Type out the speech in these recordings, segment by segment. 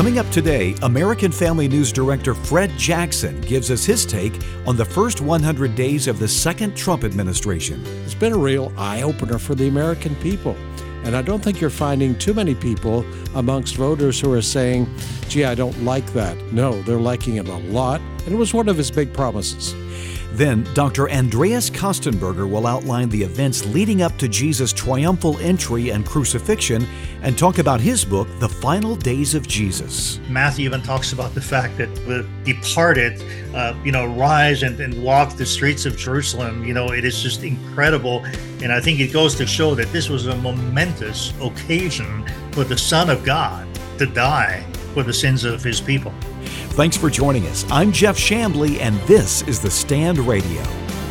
Coming up today, American Family News Director Fred Jackson gives us his take on the first 100 days of the second Trump administration. It's been a real eye-opener for the American people. And I don't think you're finding too many people amongst voters who are saying, gee, I don't like that. No, they're liking it a lot. And it was one of his big promises. Then, Dr. Andreas Kostenberger will outline the events leading up to Jesus' triumphal entry and crucifixion and talk about his book, The Final Days of Jesus. Matthew even talks about the fact that the departed, rise and walk the streets of Jerusalem. It is just incredible. And I think it goes to show that this was a momentous occasion for the Son of God to die for the sins of his people. Thanks for joining us. I'm Jeff Chambly, and this is The Stand Radio.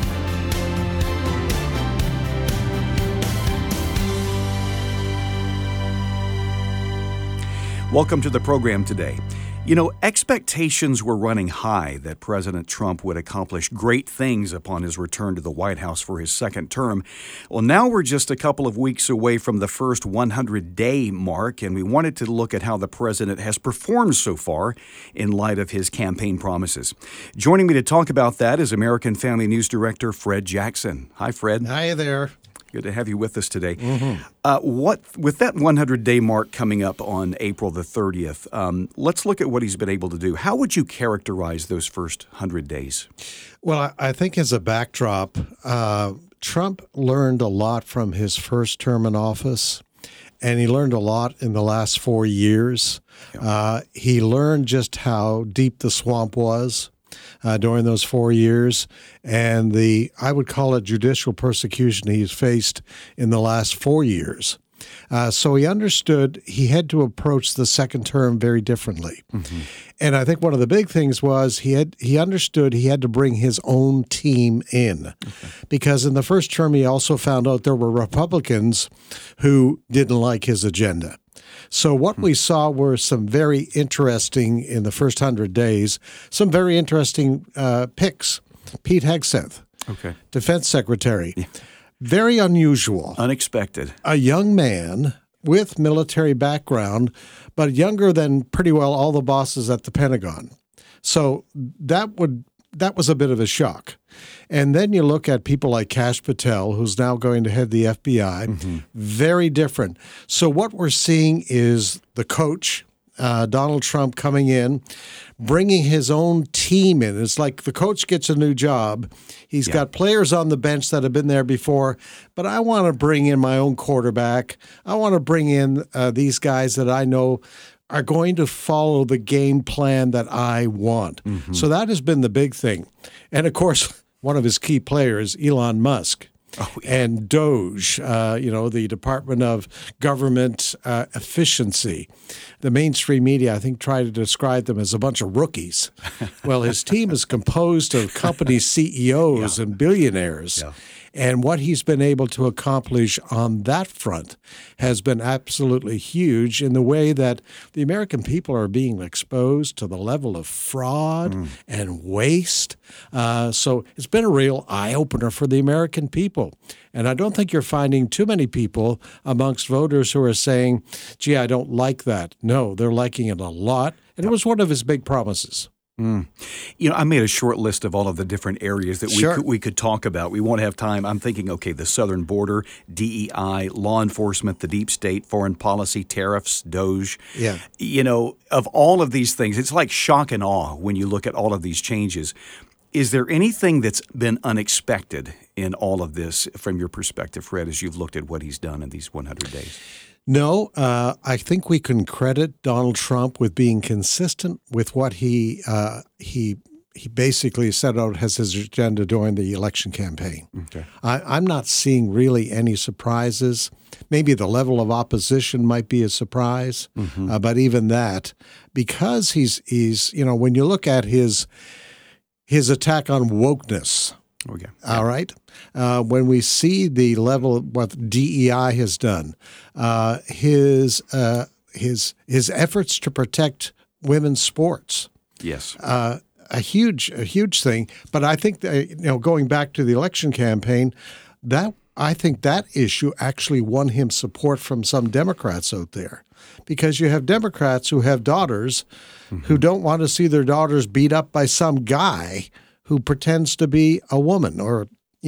Welcome to the program today. Expectations were running high that President Trump would accomplish great things upon his return to the White House for his second term. Well, now we're just a couple of weeks away from the first 100-day mark, and we wanted to look at how the president has performed so far in light of his campaign promises. Joining me to talk about that is American Family News Director Fred Jackson. Hi, Fred. Hi there. Good to have you with us today. With that 100-day mark coming up on April the 30th, let's look at what he's been able to do. How would you characterize those first 100 days? Well, I think as a backdrop, Trump learned a lot from his first term in office, and he learned a lot in the last 4 years. Yeah. He learned just how deep the swamp was during those 4 years, and I would call it judicial persecution he's faced in the last 4 years. So he understood he had to approach the second term very differently. Mm-hmm. And I think one of the big things was he understood he had to bring his own team in. Okay. Because in the first term, he also found out there were Republicans who didn't like his agenda. So what we saw were some very interesting, in the first 100 days, some very interesting picks. Pete Hegseth, Defense Secretary. Yeah. Very unusual. Unexpected. A young man with military background, but younger than pretty well all the bosses at the Pentagon. So that was a bit of a shock. And then you look at people like Kash Patel, who's now going to head the FBI. Mm-hmm. Very different. So what we're seeing is the coach, Donald Trump, coming in, bringing his own team in. It's like the coach gets a new job. He's got players on the bench that have been there before, but I want to bring in my own quarterback. I want to bring in these guys that I know are going to follow the game plan that I want. Mm-hmm. So that has been the big thing. And, of course, one of his key players, Elon Musk, and Doge, the Department of Government Efficiency. The mainstream media, I think, try to describe them as a bunch of rookies. Well, his team is composed of company CEOs and billionaires. Yeah. And what he's been able to accomplish on that front has been absolutely huge in the way that the American people are being exposed to the level of fraud and waste. So it's been a real eye-opener for the American people. And I don't think you're finding too many people amongst voters who are saying, gee, I don't like that. No, they're liking it a lot. And it was one of his big promises. I made a short list of all of the different areas that we could talk about. We won't have time. I'm thinking, the southern border, DEI, law enforcement, the deep state, foreign policy, tariffs, Doge. Yeah. Of all of these things, it's like shock and awe when you look at all of these changes. Is there anything that's been unexpected in all of this from your perspective, Fred, as you've looked at what he's done in these 100 days? No, I think we can credit Donald Trump with being consistent with what he basically set out as his agenda during the election campaign. Okay. I'm not seeing really any surprises. Maybe the level of opposition might be a surprise, but even that, because he's when you look at his attack on wokeness. Okay. All right. When we see the level of what DEI has done, his efforts to protect women's sports. Yes. A huge thing. But I think that, going back to the election campaign, I think that issue actually won him support from some Democrats out there. because you have Democrats who have daughters who don't want to see their daughters beat up by some guy who pretends to be a woman, or,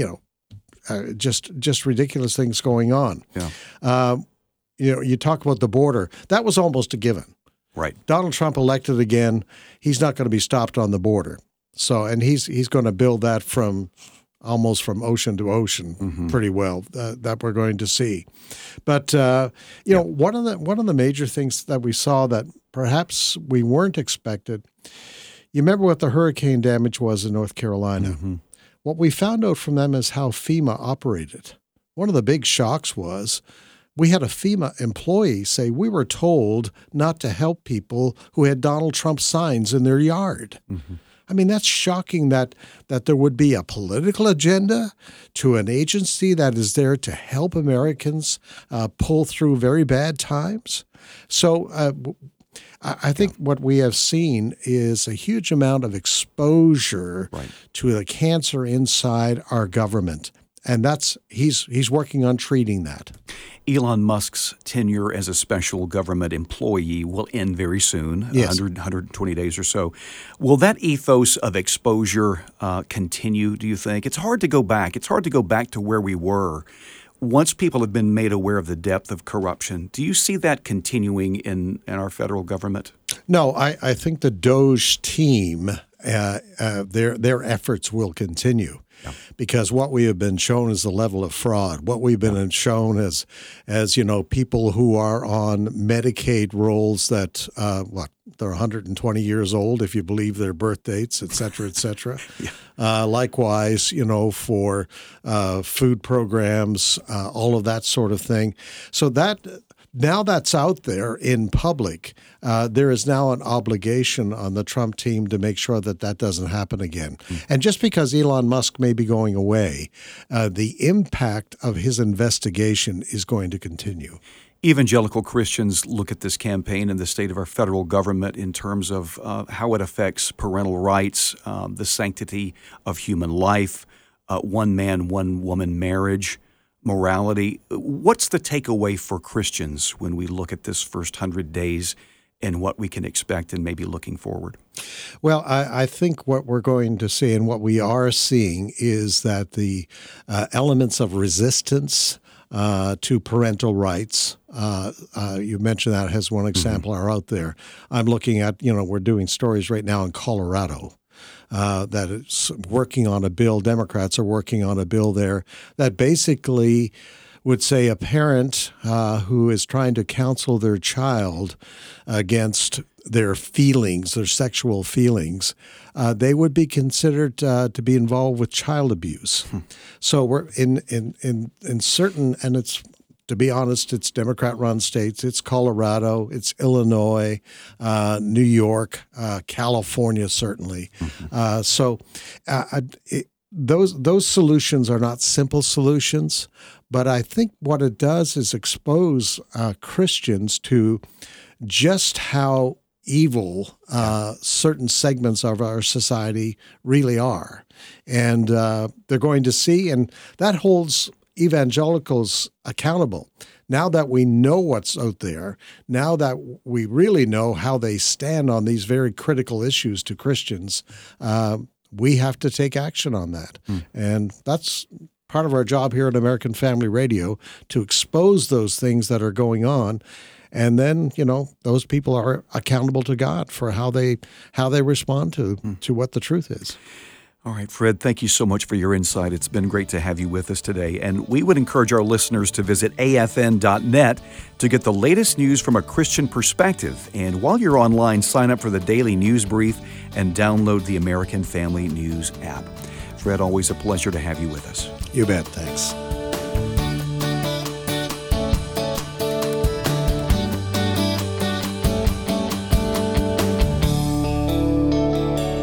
just ridiculous things going on. Yeah. You talk about the border. That was almost a given. Right. Donald Trump elected again. He's not going to be stopped on the border. So, and he's going to build that almost from ocean to ocean pretty well, that we're going to see. But, one of the major things that we saw that perhaps we weren't expected, you remember what the hurricane damage was in North Carolina. Mm-hmm. What we found out from them is how FEMA operated. One of the big shocks was we had a FEMA employee say we were told not to help people who had Donald Trump signs in their yard. Mm-hmm. I mean, that's shocking that there would be a political agenda to an agency that is there to help Americans pull through very bad times. So I think what we have seen is a huge amount of exposure to the cancer inside our government. And he's working on treating that. Elon Musk's tenure as a special government employee will end very soon, yes. 120 days or so. Will that ethos of exposure continue, do you think? It's hard to go back. It's hard to go back to where we were. Once people have been made aware of the depth of corruption, do you see that continuing in our federal government? No, I think the DOJ team, their efforts will continue. Yeah. Because what we have been shown is the level of fraud. What we've been shown as people who are on Medicaid rolls that they're 120 years old if you believe their birth dates, et cetera, et cetera. Yeah. Likewise, for food programs, all of that sort of thing. So now that's out there in public, there is now an obligation on the Trump team to make sure that doesn't happen again. And just because Elon Musk may be going away, the impact of his investigation is going to continue. Evangelical Christians look at this campaign and the state of our federal government in terms of how it affects parental rights, the sanctity of human life, one man, one woman marriage, morality. What's the takeaway for Christians when we look at this first 100 days and what we can expect and maybe looking forward? Well, I think what we're going to see and what we are seeing is that the elements of resistance to parental rights, you mentioned that as one example, are out there. I'm looking at, we're doing stories right now in Colorado. That is working on a bill, Democrats are working on a bill there that basically would say a parent who is trying to counsel their child against their feelings, their sexual feelings, they would be considered to be involved with child abuse. So we're in certain, and it's, to be honest, it's Democrat-run states. It's Colorado, it's Illinois, New York, California, certainly. Those solutions are not simple solutions, but I think what it does is expose Christians to just how evil certain segments of our society really are. And they're going to see, and that holds evangelicals accountable. Now that we know what's out there, now that we really know how they stand on these very critical issues to Christians, we have to take action on that. And that's part of our job here at American Family Radio, to expose those things that are going on. And then, those people are accountable to God for how they respond to what the truth is. All right, Fred, thank you so much for your insight. It's been great to have you with us today. And we would encourage our listeners to visit afn.net to get the latest news from a Christian perspective. And while you're online, sign up for the daily news brief and download the American Family News app. Fred, always a pleasure to have you with us. You bet. Thanks.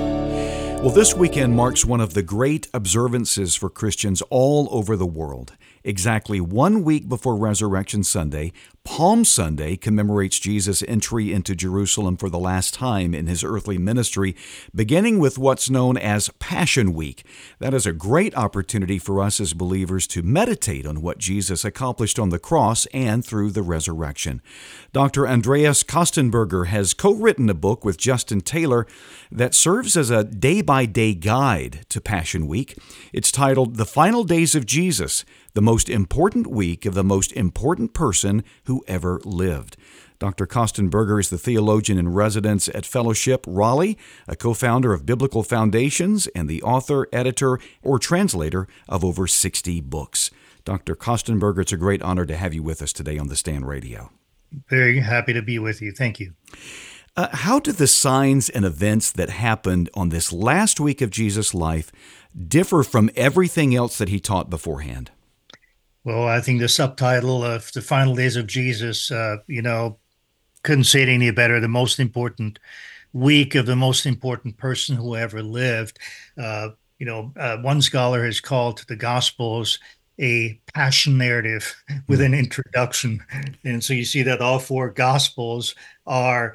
Well, this weekend marks one of the great observances for Christians all over the world. Exactly 1 week before Resurrection Sunday, Palm Sunday commemorates Jesus' entry into Jerusalem for the last time in his earthly ministry, beginning with what's known as Passion Week. That is a great opportunity for us as believers to meditate on what Jesus accomplished on the cross and through the resurrection. Dr. Andreas Kostenberger has co-written a book with Justin Taylor that serves as a day-by-day guide to Passion Week. It's titled The Final Days of Jesus, the most important week of the most important person who ever lived. Dr. Kostenberger is the theologian in residence at Fellowship Raleigh, a co-founder of Biblical Foundations, and the author, editor, or translator of over 60 books. Dr. Kostenberger, it's a great honor to have you with us today on The Stand Radio. Very happy to be with you. Thank you. How did the signs and events that happened on this last week of Jesus' life differ from everything else that he taught beforehand? Well, I think the subtitle of The Final Days of Jesus, couldn't say it any better. The most important week of the most important person who ever lived. One scholar has called the Gospels a passion narrative with an introduction. And so you see that all four Gospels are,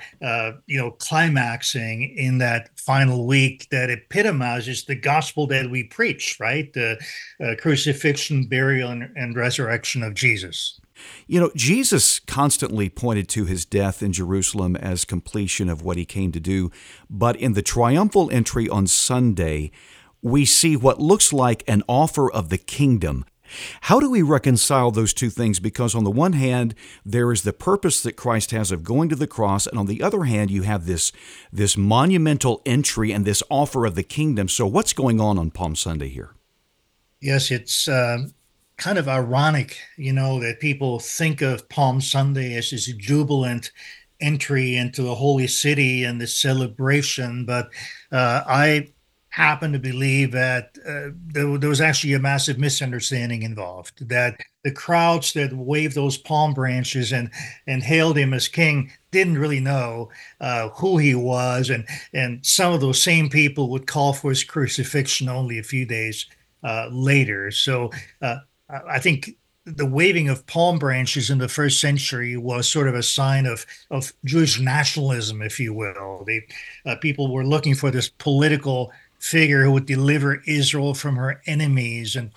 climaxing in that final week that epitomizes the gospel that we preach, right? The crucifixion, burial, and resurrection of Jesus. You know, Jesus constantly pointed to his death in Jerusalem as completion of what he came to do. But in the triumphal entry on Sunday, we see what looks like an offer of the kingdom. How do we reconcile those two things? Because on the one hand, there is the purpose that Christ has of going to the cross, and on the other hand, you have this monumental entry and this offer of the kingdom. So what's going on Palm Sunday here? Yes, it's kind of ironic, that people think of Palm Sunday as this jubilant entry into the holy city and the celebration, but I happen to believe that there was actually a massive misunderstanding involved, that the crowds that waved those palm branches and hailed him as king didn't really know who he was, and some of those same people would call for his crucifixion only a few days later. So I think the waving of palm branches in the first century was sort of a sign of Jewish nationalism, if you will. People were looking for this political figure who would deliver Israel from her enemies, and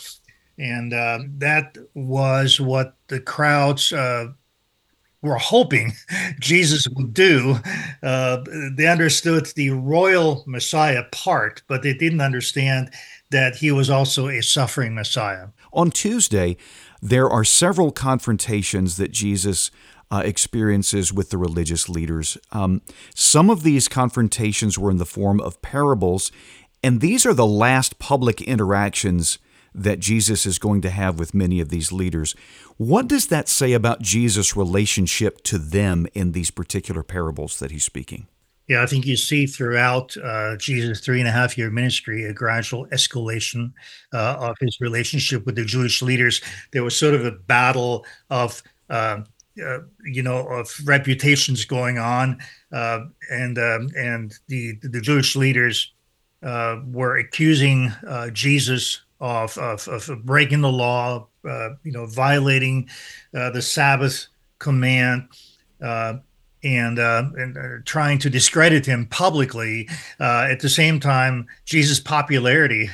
that was what the crowds were hoping Jesus would do. They understood the royal Messiah part, but they didn't understand that he was also a suffering Messiah. On Tuesday, there are several confrontations that Jesus experiences with the religious leaders. Some of these confrontations were in the form of parables, and these are the last public interactions that Jesus is going to have with many of these leaders. What does that say about Jesus' relationship to them in these particular parables that he's speaking? Yeah, I think you see throughout Jesus' 3.5-year ministry a gradual escalation of his relationship with the Jewish leaders. There was sort of a battle of reputations going on, and the Jewish leaders were accusing Jesus of breaking the law, violating the Sabbath command, and trying to discredit him publicly. At the same time, Jesus' popularity,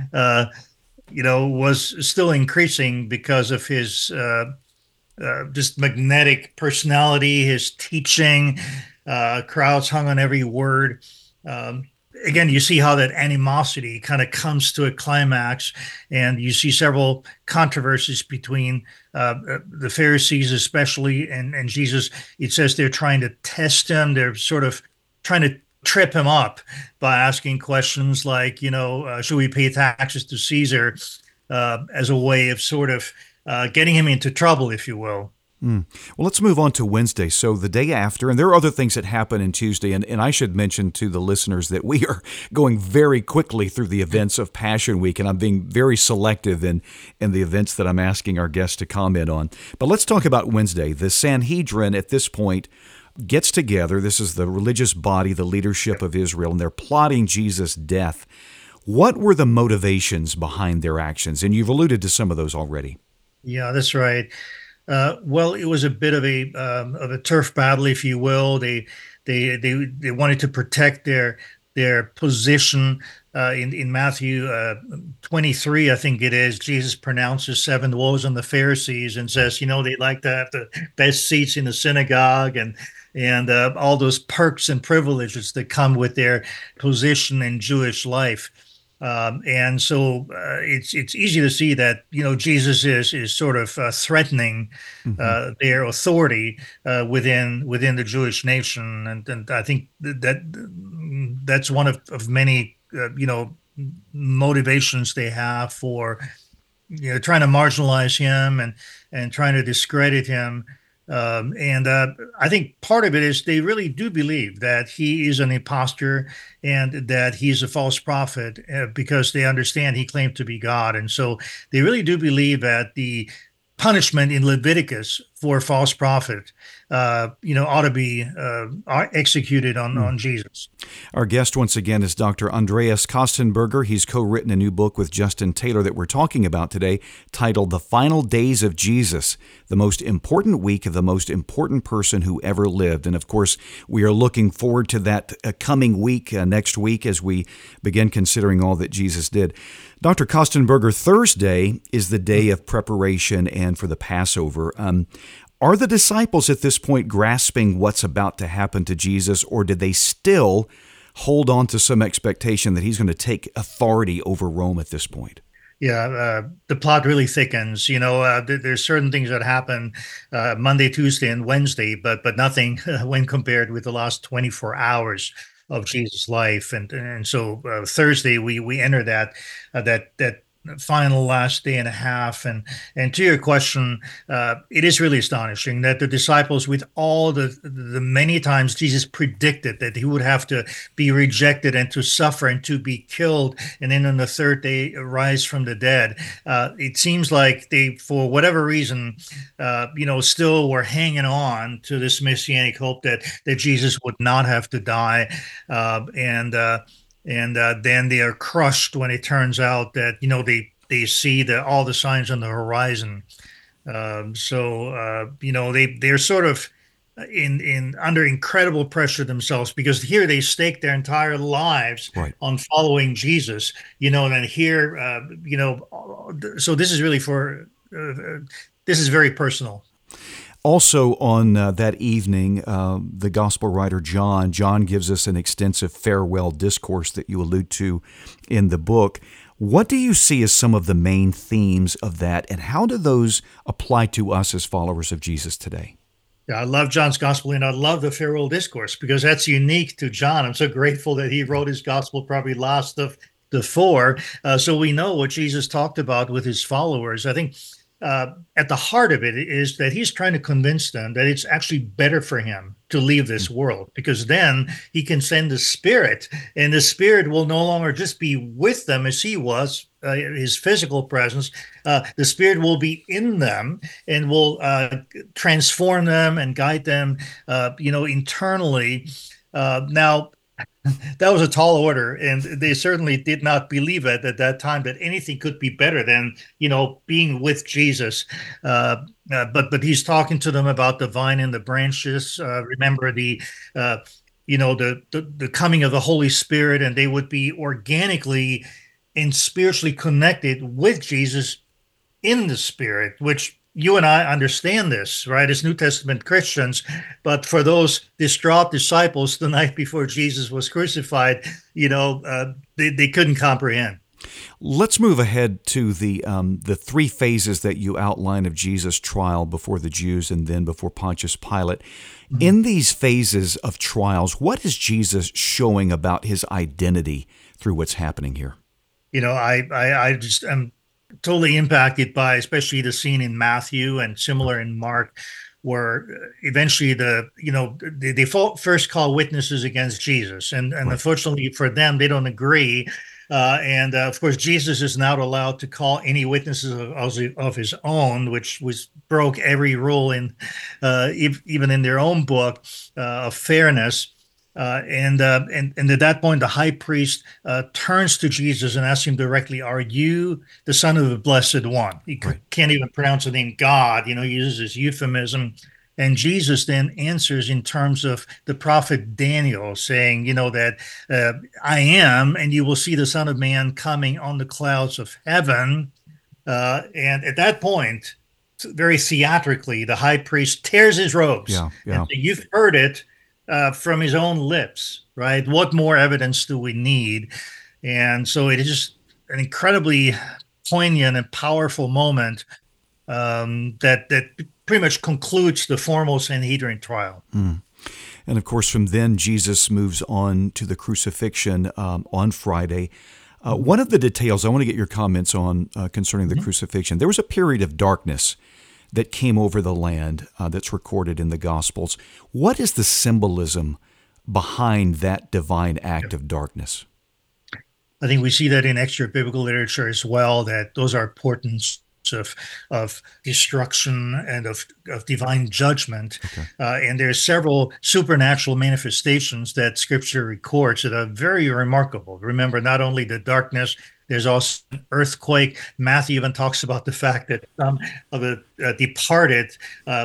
was still increasing because of his just magnetic personality, his teaching. Crowds hung on every word. Again, you see how that animosity kind of comes to a climax, and you see several controversies between the Pharisees especially and Jesus. It says they're trying to test him. They're sort of trying to trip him up by asking questions like, should we pay taxes to Caesar, as a way of sort of getting him into trouble, if you will. Well, let's move on to Wednesday. So the day after, and there are other things that happen in Tuesday, and I should mention to the listeners that we are going very quickly through the events of Passion Week, and I'm being very selective in the events that I'm asking our guests to comment on. But let's talk about Wednesday. The Sanhedrin at this point gets together. This is the religious body, the leadership of Israel, and they're plotting Jesus' death. What were the motivations behind their actions? And you've alluded to some of those already. Yeah, that's right. Well, it was a bit of a turf battle, if you will. They wanted to protect their position. In Matthew 23, I think it is, Jesus pronounces seven woes on the Pharisees and says, they like to have the best seats in the synagogue and all those perks and privileges that come with their position in Jewish life. And so it's easy to see that Jesus is sort of threatening Hmm. their authority within the Jewish nation, and I think that's one of many motivations they have for trying to marginalize him and trying to discredit him. And I think part of it is they really do believe that he is an imposter and that he's a false prophet because they understand he claimed to be God. And so they really do believe that the punishment in Leviticus for false prophet, ought to be executed on Jesus. Our guest once again is Dr. Andreas Kostenberger. He's co-written a new book with Justin Taylor that we're talking about today, titled The Final Days of Jesus, the most important week of the most important person who ever lived. And of course, we are looking forward to that coming week, next week, as we begin considering all that Jesus did. Dr. Kostenberger, Thursday is the day of preparation and for the Passover. Are the disciples at this point grasping what's about to happen to Jesus, or did they still hold on to some expectation that he's going to take authority over Rome at this point? Yeah, the plot really thickens. There's certain things that happen Monday, Tuesday, and Wednesday, but nothing when compared with the last 24 hours of Jesus' life. And so Thursday we enter that final last day and a half. And to your question, it is really astonishing that the disciples, with all the many times Jesus predicted that he would have to be rejected and to suffer and to be killed, and then on the third day rise from the dead, it seems like they, for whatever reason, still were hanging on to this messianic hope that Jesus would not have to die, and then they are crushed when it turns out that they see all the signs on the horizon. They're sort of in under incredible pressure themselves, because here they stake their entire lives Right. on following Jesus. And here, so this is really this is very personal. Also, on that evening, the gospel writer John gives us an extensive farewell discourse that you allude to in the book. What do you see as some of the main themes of that, and how do those apply to us as followers of Jesus today? Yeah, I love John's gospel, and I love the farewell discourse because that's unique to John. I'm so grateful that he wrote his gospel probably last of the four, so we know what Jesus talked about with his followers. I think at the heart of it is that he's trying to convince them that it's actually better for him to leave this world, because then he can send the Spirit, and the Spirit will no longer just be with them as he was, his physical presence. The Spirit will be in them and will transform them and guide them, internally. Now, that was a tall order, and they certainly did not believe it at that time that anything could be better than being with Jesus. But he's talking to them about the vine and the branches. Remember the coming of the Holy Spirit, and they would be organically and spiritually connected with Jesus in the Spirit, which you and I understand this, right, as New Testament Christians. But for those distraught disciples the night before Jesus was crucified, they couldn't comprehend. Let's move ahead to the three phases that you outline of Jesus' trial before the Jews and then before Pontius Pilate. Mm-hmm. In these phases of trials, what is Jesus showing about his identity through what's happening here? I just am totally impacted by especially the scene in Matthew and similar in Mark, where eventually they first call witnesses against Jesus, and right. Unfortunately for them, they don't agree. And of course, Jesus is not allowed to call any witnesses of his own, which broke every rule in even in their own book of fairness. And at that point, the high priest turns to Jesus and asks him directly, "Are you the Son of the Blessed One?" He Right. can't even pronounce the name God. He uses this euphemism. And Jesus then answers in terms of the prophet Daniel, saying, that I am, and you will see the Son of Man coming on the clouds of heaven. And at that point, very theatrically, the high priest tears his robes. Yeah. And so you've heard it from his own lips, right? What more evidence do we need? And so it is just an incredibly poignant and powerful moment that pretty much concludes the formal Sanhedrin trial. And of course, from then, Jesus moves on to the crucifixion on Friday. One of the details I want to get your comments on concerning the crucifixion, there was a period of darkness that came over the land that's recorded in the Gospels. What is the symbolism behind that divine act of darkness? I think we see that in extra biblical literature as well, that those are portents of destruction and of divine judgment. Okay. And there's several supernatural manifestations that Scripture records that are very remarkable. Remember, not only the darkness, there's also an earthquake. Matthew even talks about the fact that some of the departed,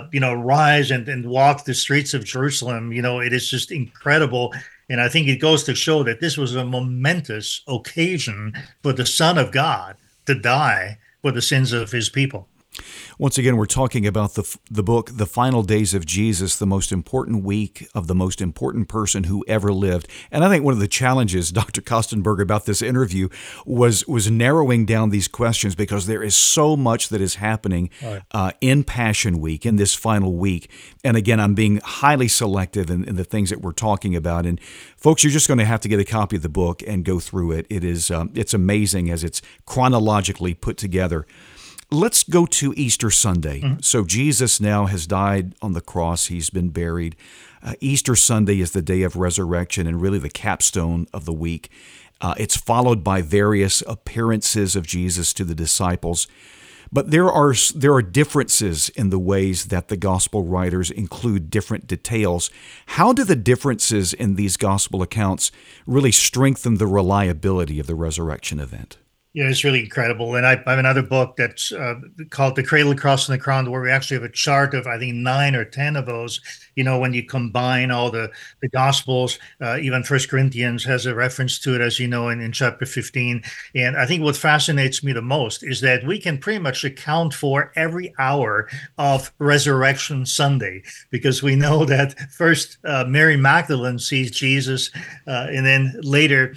rise and walk the streets of Jerusalem. It is just incredible. And I think it goes to show that this was a momentous occasion for the Son of God to die for the sins of his people. Once again, we're talking about the book, The Final Days of Jesus, the most important week of the most important person who ever lived. And I think one of the challenges, Dr. Kostenberger, about this interview was narrowing down these questions, because there is so much that is happening in Passion Week, in this final week. And again, I'm being highly selective in the things that we're talking about. And folks, you're just going to have to get a copy of the book and go through it. It's amazing as it's chronologically put together. Let's go to Easter Sunday. Mm-hmm. So Jesus now has died on the cross. He's been buried. Easter Sunday is the day of resurrection and really the capstone of the week. It's followed by various appearances of Jesus to the disciples. But there are differences in the ways that the gospel writers include different details. How do the differences in these gospel accounts really strengthen the reliability of the resurrection event? Yeah, it's really incredible. And I have another book that's called The Cradle, the Cross, and the Crown, where we actually have a chart of, I think, 9 or 10 of those, when you combine all the Gospels. Even First Corinthians has a reference to it, as you know, in chapter 15. And I think what fascinates me the most is that we can pretty much account for every hour of Resurrection Sunday, because we know that first Mary Magdalene sees Jesus, and then later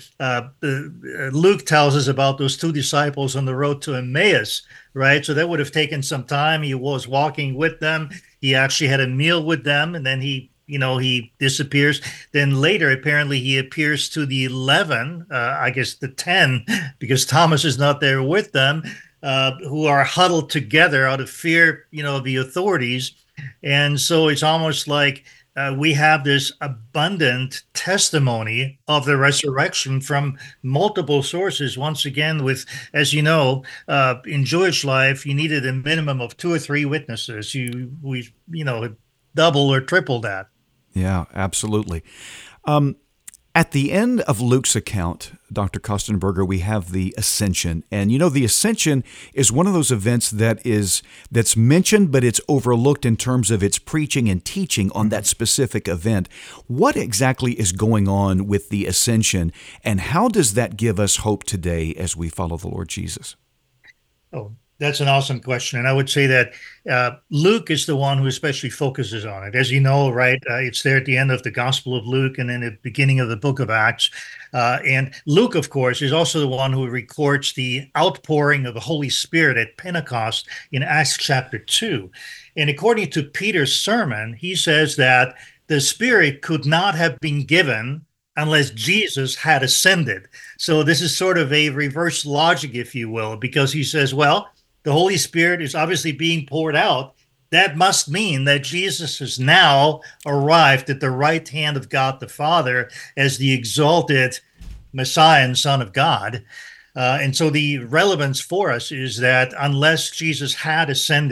Luke tells us about those 2 disciples on the road to Emmaus, right? So that would have taken some time. He was walking with them. He actually had a meal with them, and then he disappears. Then later, apparently, he appears to the 11, I guess the 10, because Thomas is not there with them, who are huddled together out of fear, of the authorities. And so it's almost like we have this abundant testimony of the resurrection from multiple sources. Once again, with, as you know, in Jewish life, you needed a minimum of 2 or 3 witnesses. We double or triple that. Yeah, absolutely. At the end of Luke's account, Dr. Kostenberger, we have the Ascension. And the Ascension is one of those events that's mentioned, but it's overlooked in terms of its preaching and teaching on that specific event. What exactly is going on with the Ascension, and how does that give us hope today as we follow the Lord Jesus? Oh, that's an awesome question. And I would say that Luke is the one who especially focuses on it. As you know, right, it's there at the end of the Gospel of Luke and then at the beginning of the book of Acts. And Luke, of course, is also the one who records the outpouring of the Holy Spirit at Pentecost in Acts chapter 2. And according to Peter's sermon, he says that the Spirit could not have been given unless Jesus had ascended. So this is sort of a reverse logic, if you will, because he says, well, the Holy Spirit is obviously being poured out. That must mean that Jesus has now arrived at the right hand of God the Father as the exalted Messiah and Son of God. And so the relevance for us is that unless Jesus had ascended,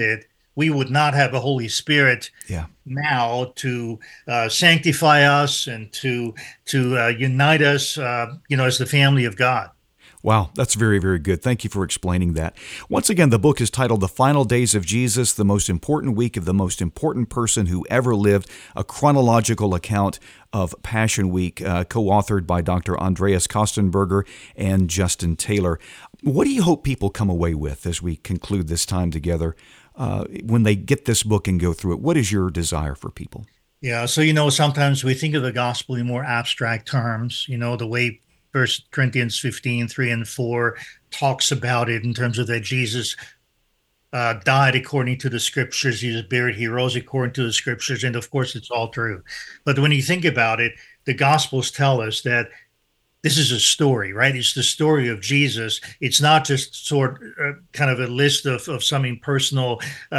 we would not have a Holy Spirit now to sanctify us and to unite us, as the family of God. Wow, that's very, very good. Thank you for explaining that. Once again, the book is titled The Final Days of Jesus, the most important week of the most important person who ever lived, a chronological account of Passion Week, co-authored by Dr. Andreas Kostenberger and Justin Taylor. What do you hope people come away with as we conclude this time together when they get this book and go through it? What is your desire for people? Yeah, so, sometimes we think of the gospel in more abstract terms, the way 1 Corinthians 15, 3 and 4 talks about it in terms of that Jesus died according to the scriptures, he was buried, he rose according to the scriptures, and of course it's all true. But when you think about it, the Gospels tell us that this is a story, right? It's the story of Jesus. It's not just kind of a list of some impersonal,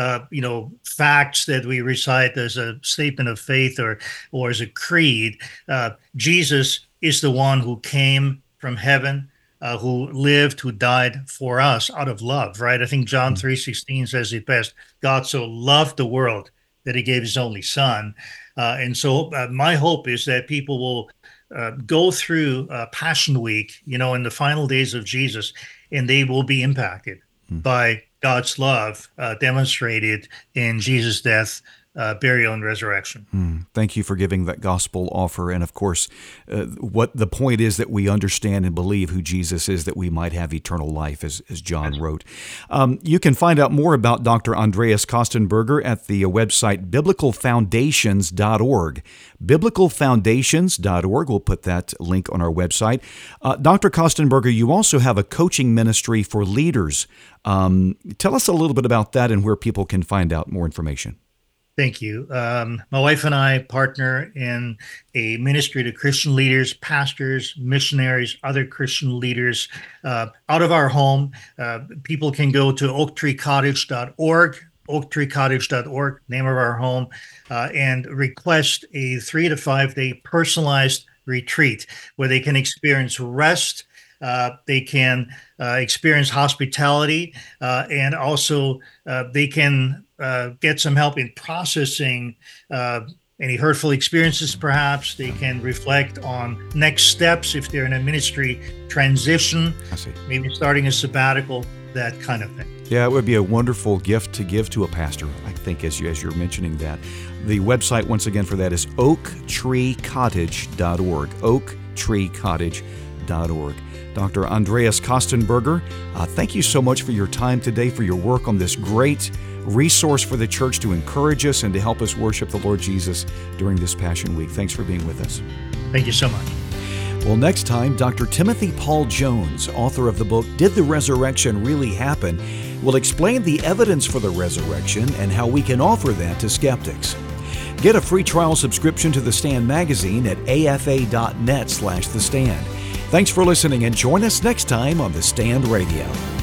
facts that we recite as a statement of faith or as a creed. Jesus is the one who came from heaven, who lived, who died for us out of love, right? I think John 3:16 says it best. God so loved the world that he gave his only son. And so my hope is that people will go through Passion Week, in the final days of Jesus, and they will be impacted by God's love demonstrated in Jesus' death, burial, and resurrection. Thank you for giving that gospel offer. And of course, what the point is that we understand and believe who Jesus is, that we might have eternal life, as John wrote. You can find out more about Dr. Andreas Kostenberger at the website biblicalfoundations.org. Biblicalfoundations.org. We'll put that link on our website. Dr. Kostenberger, you also have a coaching ministry for leaders. Tell us a little bit about that and where people can find out more information. Thank you. My wife and I partner in a ministry to Christian leaders, pastors, missionaries, other Christian leaders out of our home. People can go to oaktreecottage.org, oaktreecottage.org, name of our home, and request a 3 to 5 day personalized retreat where they can experience rest. They can experience hospitality, and also they can get some help in processing any hurtful experiences, perhaps. They can reflect on next steps if they're in a ministry transition, maybe starting a sabbatical, that kind of thing. Yeah, it would be a wonderful gift to give to a pastor, I think, as you're mentioning that. The website, once again, for that is oaktreecottage.org, oaktreecottage.org. Dr. Andreas Kostenberger, thank you so much for your time today, for your work on this great resource for the church to encourage us and to help us worship the Lord Jesus during this Passion Week. Thanks for being with us. Thank you so much. Well, next time, Dr. Timothy Paul Jones, author of the book, Did the Resurrection Really Happen?, will explain the evidence for the resurrection and how we can offer that to skeptics. Get a free trial subscription to The Stand magazine at afa.net/thestand. Thanks for listening, and join us next time on The Stand Radio.